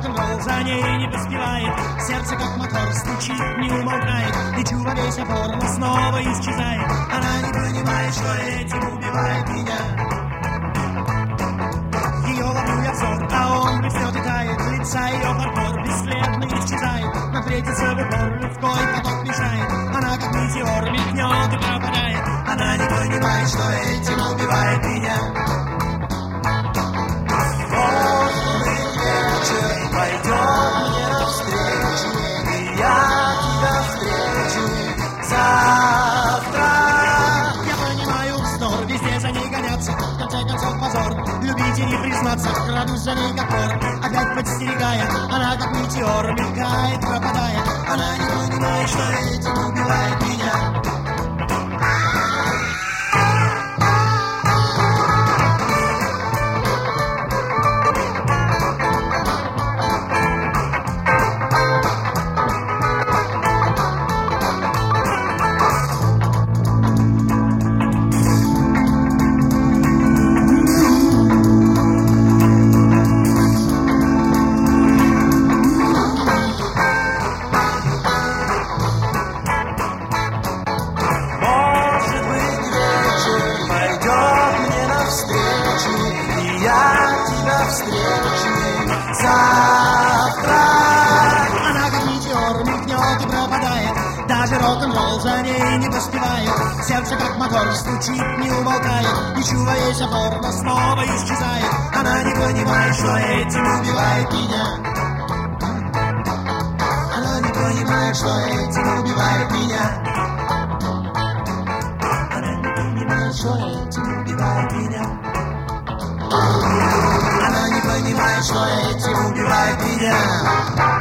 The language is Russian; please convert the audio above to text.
рок-н-ролл за ней не поспевает. Сердце как мотор стучит, не умолкает, и чува весь опорно снова исчезает. Она не понимает, что этим убивает меня. Ее ловлю я взор, а он блеснет и тает. Лица ее фарфор бесследно исчезает. Но встретится в упор, людской поток мешает. Она как метеор мелькнет и пропадает. Она не понимает, что этим убивает меня. Может быть, вечер пойдет мне навстречу, и я тебя встречу завтра. Я понимаю вздор, везде за ней гоняться, в конце концов позор. Любить и не признаться, крадусь за ней как вор, опять подстерегая. Она как метеор мелькает, пропадая. Она не понимает, что этим убивает меня. Завтра она как метеор мелькнет и пропадает. Даже рок-н-ролл за ней не поспевает. Сердце как мотор стучит, не умолкает, и чува весь опор, но снова исчезает. Она не понимает, что этим убивает меня. Она не понимает, что этим убивает меня. Она не понимает, что этим убивает меня. Она не понимает, что этим убивает меня.